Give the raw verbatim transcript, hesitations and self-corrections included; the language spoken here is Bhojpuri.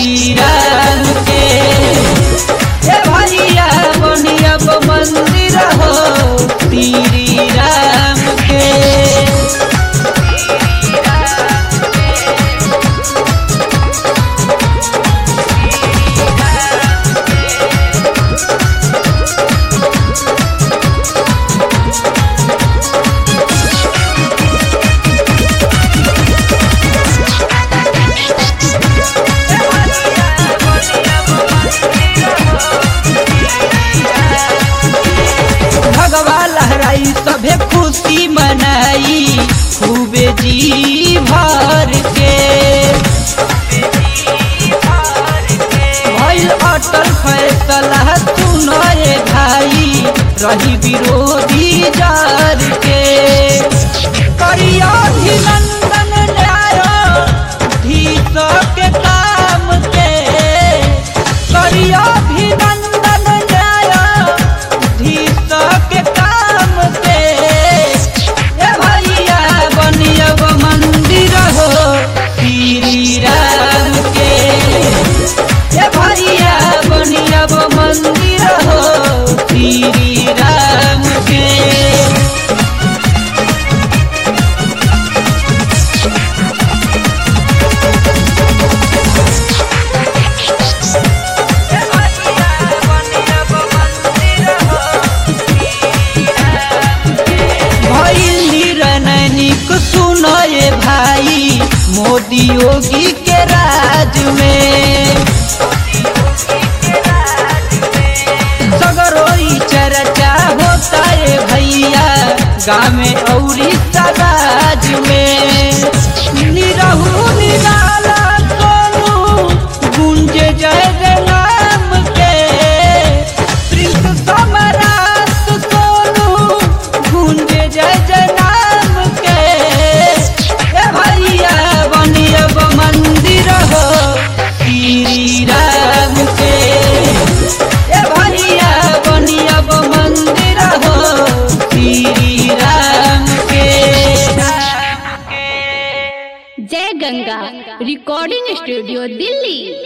श्री राम के। ए भैया बनी अब मंदिर हो श्री राम के। सभे खुशी मनाई खूबे जी भर के। भइल अटल फैसला सुनए भाई रही विरोधी जार के। करिया अभिनंदन न्यायाधीश के काम के। करिया अभिनंदन न्यायाधीश के काम के। ए भैया बनी अब मंदिर हो श्री राम के। ए भैया बनी अब मंदिर हो श्री राम के। सुनए भाई मोदी योगी के राज में। सगरोई चर्चा होता है भैया गाँव में औरी समाज में। निरहु निराला सोनू गुंजे जय जय नाम के। प्रिंस सम्राट सोनू गुंजे जय जय नाम के। ए भैया बनी अब मंदिर हो श्री राम के। ए भैया बनी अब मंदिर हो श्री राम के। जय गंगा रिकॉर्डिंग स्टूडियो दिल्ली।